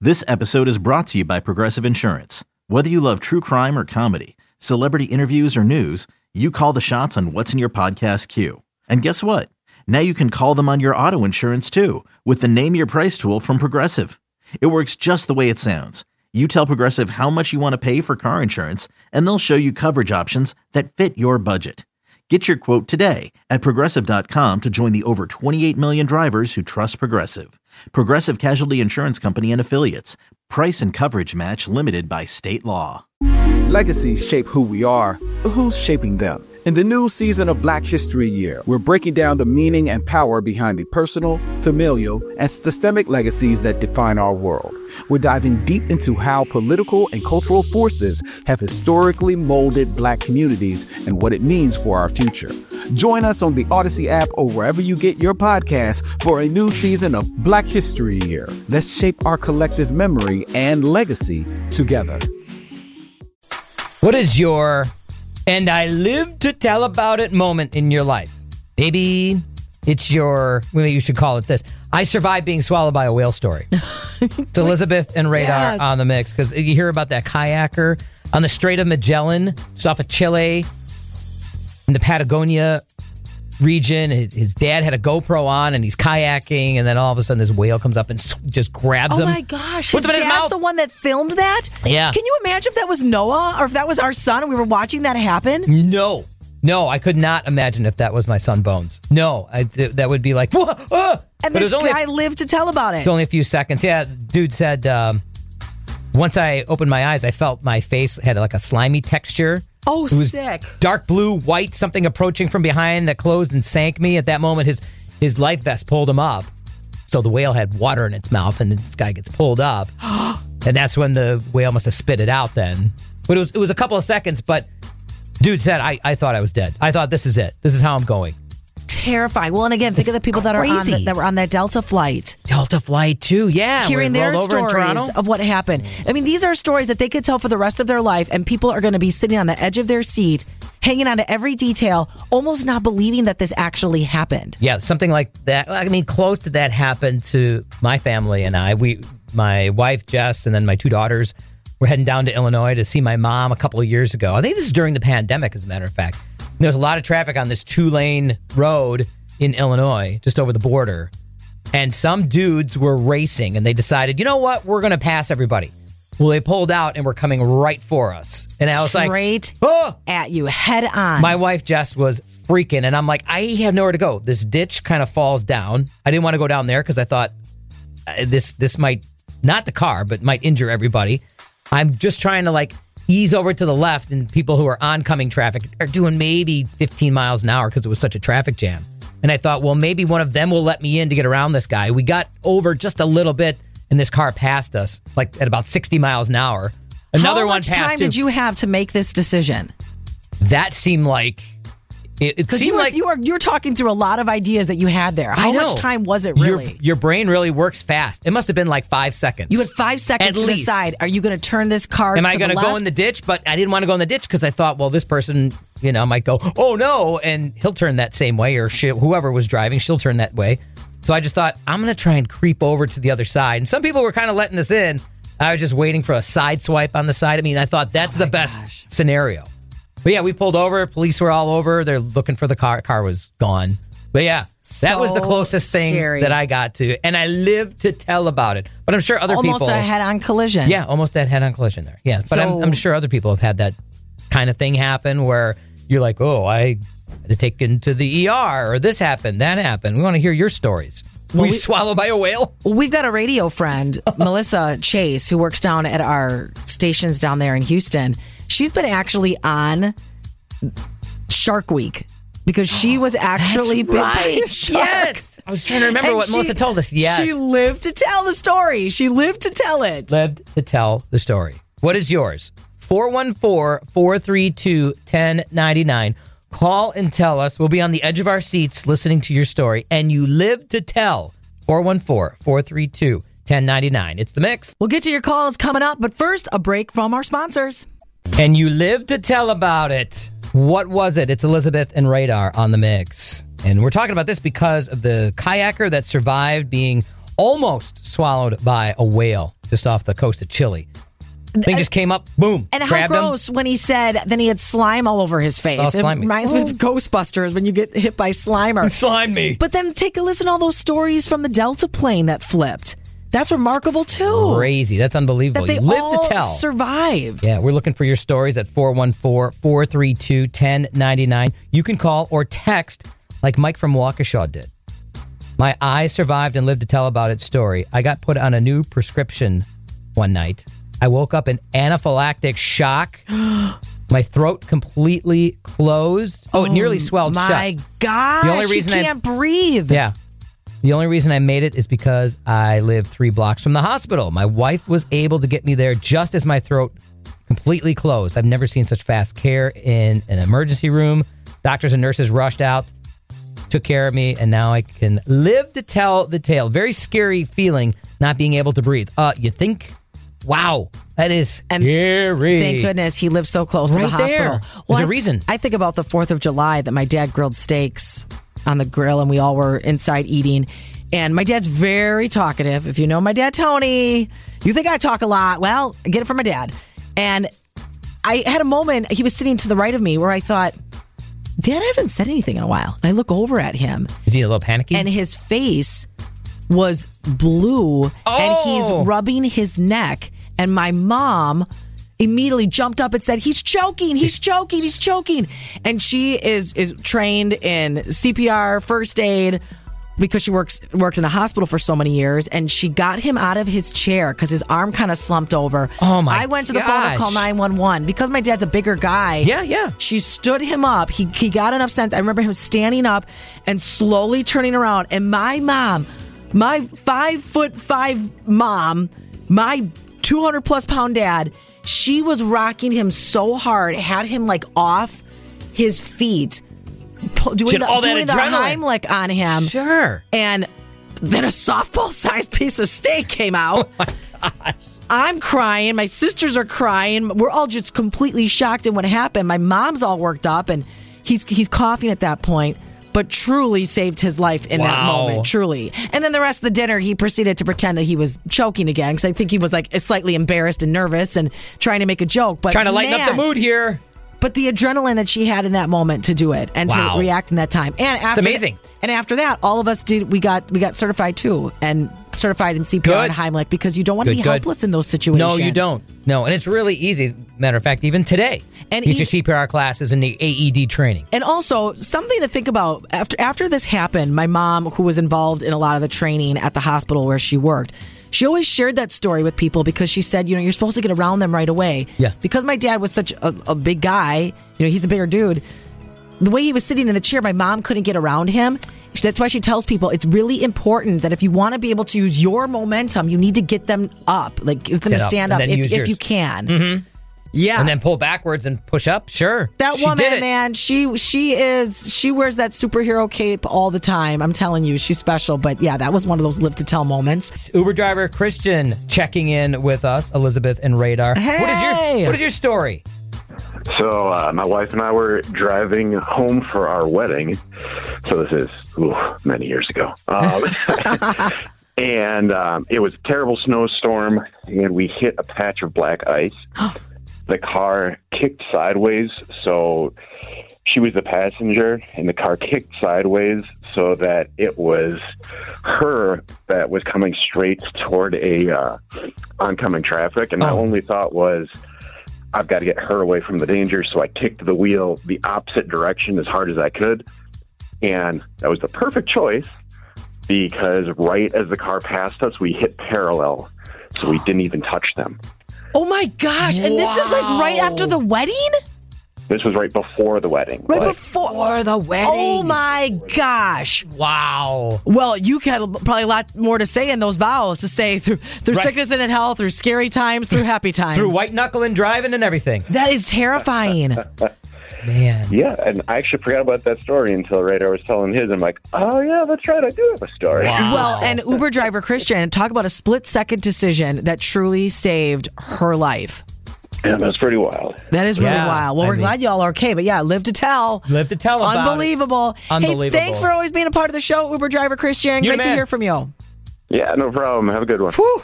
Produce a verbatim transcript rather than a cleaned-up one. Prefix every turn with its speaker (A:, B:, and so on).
A: This episode is brought to you by Progressive Insurance. Whether you love true crime or comedy, celebrity interviews or news, you call the shots on what's in your podcast queue. And guess what? Now you can call them on your auto insurance too with the Name Your Price tool from Progressive. It works just the way it sounds. You tell Progressive how much you want to pay for car insurance, and they'll show you coverage options that fit your budget. Get your quote today at Progressive dot com to join the over twenty-eight million drivers who trust Progressive. Progressive Casualty Insurance Company and Affiliates. Price and coverage match limited by state law.
B: Legacies shape who we are, but who's shaping them? In the new season of Black History Year, we're breaking down the meaning and power behind the personal, familial, and systemic legacies that define our world. We're diving deep into how political and cultural forces have historically molded Black communities and what it means for our future. Join us on the Odyssey app or wherever you get your podcasts for a new season of Black History Year. Let's shape our collective memory and legacy together.
C: What is your and I live to tell about it moment in your life? Maybe it's your, maybe you should call it this, I survived being swallowed by a whale story. It's Elizabeth and Radar yes. on the mix, because you hear about that kayaker on the Strait of Magellan, just off of Chile, in the Patagonia region. His dad had a GoPro on and he's kayaking, and then all of a sudden this whale comes up and just grabs
D: oh
C: him.
D: Oh my gosh,
C: his
D: his
C: dad's
D: his the one that filmed that?
C: Yeah.
D: Can you imagine if that was Noah or if that was our son and we were watching that happen?
C: No. No, I could not imagine if that was my son Bones. No, I, that would be like, whoa, oh!
D: And
C: but
D: this
C: it was only
D: guy
C: a,
D: lived to tell about it.
C: It's only a few seconds. Yeah, dude said, um, once I opened my eyes, I felt my face had like a slimy texture.
D: Oh,
C: it was
D: sick.
C: Dark blue, white, something approaching from behind that closed and sank me. At that moment, his his life vest pulled him up. So the whale had water in its mouth, and this guy gets pulled up. And that's when the whale must have spit it out then. But it was it was a couple of seconds, but dude said, I, I thought I was dead. I thought, this is it. This is how I'm going.
D: Terrifying. Well, and again, think
C: it's
D: of the people that are on the, that were on that Delta flight.
C: Delta flight, too, yeah.
D: Hearing their stories of what happened. I mean, these are stories that they could tell for the rest of their life, and people are going to be sitting on the edge of their seat, hanging on to every detail, almost not believing that this actually happened.
C: Yeah, something like that. I mean, close to that happened to my family and I. We, my wife, Jess, and then my two daughters were heading down to Illinois to see my mom a couple of years ago. I think this is during the pandemic, as a matter of fact. There's a lot of traffic on this two-lane road in Illinois, just over the border. And some dudes were racing, and they decided, you know what? We're going to pass everybody. Well, they pulled out and were coming right for us. And I was
D: Straight
C: like, oh!
D: at you, head on.
C: My wife, Jess, was freaking, and I'm like, I have nowhere to go. This ditch kind of falls down. I didn't want to go down there because I thought uh, this this might, not the car, but might injure everybody. I'm just trying to, like, ease over to the left, and people who are oncoming traffic are doing maybe fifteen miles an hour because it was such a traffic jam. And I thought, well, maybe one of them will let me in to get around this guy. We got over just a little bit, and this car passed us, like at about sixty miles an hour. Another
D: How
C: one
D: much
C: passed.
D: time did you have to make this decision?
C: That seemed like it, it seemed
D: you were,
C: like
D: you were you were talking through a lot of ideas that you had there. How
C: I know.
D: much time was it really?
C: Your, your brain really works fast. It must have been like five seconds.
D: You had five seconds
C: At
D: to
C: least.
D: decide. Are you going to turn this car?
C: Am
D: to
C: I going
D: to
C: go in the ditch? But I didn't want to go in the ditch because I thought, well, this person, you know, might go, oh no, and he'll turn that same way, or she, whoever was driving, she'll turn that way. So I just thought, I'm going to try and creep over to the other side. And some people were kind of letting us in. I was just waiting for a side swipe on the side. I mean, I thought that's
D: oh
C: the best
D: gosh.
C: scenario. But yeah, we pulled over. Police were all over. They're looking for the car. Car was gone. But yeah,
D: so
C: that was the closest
D: scary.
C: thing that I got to. And I lived to tell about it. But I'm sure other
D: almost
C: people...
D: Almost a head-on collision.
C: Yeah, almost that head-on collision there. Yeah, but
D: so,
C: I'm, I'm sure other people have had that kind of thing happen where you're like, oh, I had to take into the E R, or this happened, that happened. We want to hear your stories. Were
D: well,
C: you
D: we,
C: swallowed by a whale?
D: We've got a radio friend, Melissa Chase, who works down at our stations down there in Houston. She's been actually on Shark Week because she was actually bit by a shark.
C: Yes. I was trying to remember
D: And
C: what
D: she,
C: Melissa told us. Yes.
D: She lived to tell the story. She lived to tell it.
C: Lived to tell the story. What is yours? four one four, four three two, one zero nine nine. Call and tell us. We'll be on the edge of our seats listening to your story. And you live to tell. four one four, four three two, one zero nine nine. It's The Mix.
D: We'll get to your calls coming up. But first, a break from our sponsors.
C: And you live to tell about it. What was it? It's Elizabeth and Radar on The Mix. And we're talking about this because of the kayaker that survived being almost swallowed by a whale. just off the coast of Chile. Thing just came up, boom,
D: And how
C: grabbed him.
D: gross when he said, then he had slime all over his face.
C: Oh,
D: it
C: slimy.
D: reminds me of Ghostbusters when you get hit by Slimer.
C: Slime me.
D: But then take a listen to all those stories from the Delta plane that flipped. That's remarkable, too.
C: Crazy. That's unbelievable.
D: That they
C: You live
D: all
C: to tell.
D: survived.
C: Yeah, we're looking for your stories at four one four, four three two, one zero nine nine. You can call or text like Mike from Waukesha did. My eye survived and lived to tell about its story. I got put on a new prescription one night. I woke up in anaphylactic shock. My throat completely closed. Oh, it nearly swelled shut.
D: My gosh,
C: The only reason
D: you
C: I-
D: can't breathe.
C: Yeah. The only reason I made it is because I live three blocks from the hospital. My wife was able to get me there just as my throat completely closed. I've never seen such fast care in an emergency room. Doctors and nurses rushed out, took care of me, and now I can live to tell the tale. Very scary feeling not being able to breathe. Uh, you think? Wow, that is
D: And
C: scary.
D: Thank goodness he lives so close to the
C: Right there.
D: hospital.
C: There's a
D: I-
C: reason.
D: I think about the fourth of July that my dad grilled steaks on the grill and we all were inside eating. And my dad's very talkative. If you know my dad, Tony, you think I talk a lot. Well, I get it from my dad. And I had a moment, he was sitting to the right of me where I thought, Dad hasn't said anything in a while. And I look over at him
C: Is he a little panicky?
D: and his face was blue and
C: Oh.
D: he's rubbing his neck. And my mom immediately jumped up and said, he's choking, he's choking, he's choking. And she is is trained in C P R, first aid, because she works worked in a hospital for so many years. And she got him out of his chair because his arm kind of slumped over.
C: Oh, my
D: I went to the phone to
C: gosh.
D: call nine one one. Because my dad's a bigger guy.
C: Yeah, yeah.
D: She stood him up. He he got enough sense. I remember him standing up and slowly turning around. And my mom, my five foot five mom, my two hundred plus pound dad, she was rocking him so hard, had him like off his feet, pu- doing,
C: She had
D: the,
C: all that
D: doing the
C: adrenaline.
D: Heimlich on him.
C: Sure.
D: And then a softball sized piece of steak came out.
C: Oh
D: I'm crying. My sisters are crying. We're all just completely shocked at what happened. My mom's all worked up, and he's he's coughing at that point, but truly saved his life in that
C: Wow.
D: moment. Truly. And then the rest of the dinner, he proceeded to pretend that he was choking again because I think he was like slightly embarrassed and nervous and trying to make a joke. But
C: Trying to lighten up the
D: man,
C: mood here.
D: But the adrenaline that she had in that moment to do it and
C: Wow.
D: to react in that time, and after
C: amazing.
D: that- and after that, all of us did. We got we got certified too, and certified in C P R
C: Good.
D: and Heimlich because you don't want to
C: Good,
D: be
C: good.
D: helpless in those situations.
C: No, you don't. No, and it's really easy. Matter of fact, even today,
D: And
C: get
D: e-
C: your C P R classes and the A E D training.
D: And also something to think about after after this happened. My mom, who was involved in a lot of the training at the hospital where she worked, she always shared that story with people because she said, you know, you're supposed to get around them right away.
C: Yeah.
D: Because my dad was such a, a big guy, you know, he's a bigger dude. The way he was sitting in the chair, my mom couldn't get around him. That's why she tells people it's really important that if you want to be able to use your momentum, you need to get them up, like get them
C: Sit
D: to
C: up,
D: stand
C: and
D: up
C: then
D: if,
C: use
D: if
C: yours.
D: you can. Mm-hmm. Yeah.
C: And then pull backwards and push up. Sure.
D: That
C: She
D: woman,
C: did it.
D: man, she she is she wears that superhero cape all the time. I'm telling you, she's special. But yeah, that was one of those live to tell moments.
C: Uber driver Christian checking in with us, Elizabeth and Radar. What is your
D: Hey!
C: What is your story?
E: So uh, my wife and I were driving home for our wedding. So this is ooh, many years ago. Um, and um, it was a terrible snowstorm, and we hit a patch of black ice. The car kicked sideways, so she was the passenger, and the car kicked sideways so that it was her that was coming straight toward a uh, oncoming traffic. And my
C: Oh.
E: only thought was, I've got to get her away from the danger, so I kicked the wheel the opposite direction as hard as I could. And that was the perfect choice because right as the car passed us, we hit parallel, so we didn't even touch them.
D: Oh my gosh! And this is like right
C: Wow.
D: after the wedding,
E: This was right before the wedding.
D: right
E: Like,
D: before
C: the wedding.
D: Oh my gosh!
C: Wow.
D: Well, you had probably a lot more to say in those vows to say through through
C: Right.
D: sickness and in health, through scary times, through happy times,
C: Through white knuckling driving and everything.
D: That is terrifying.
C: Man.
E: yeah, and I actually forgot about that story until Radar was telling his. I'm like, oh yeah, that's right, I do have a story.
C: Wow.
D: Well, and Uber driver Christian, talk about a split second decision that truly saved her life.
E: Yeah, that's pretty wild.
D: That is really
C: Yeah,
D: wild. Well,
C: I
D: we're
C: mean-
D: glad y'all are okay, but yeah, live to tell.
C: Live to tell about it.
D: Unbelievable.
C: Unbelievable.
D: Hey, thanks for always being a part of the show, Uber driver Christian.
C: You're
D: Great
C: the
D: to
C: man.
D: hear from you.
E: Yeah, no problem. Have a good one.
C: Whew.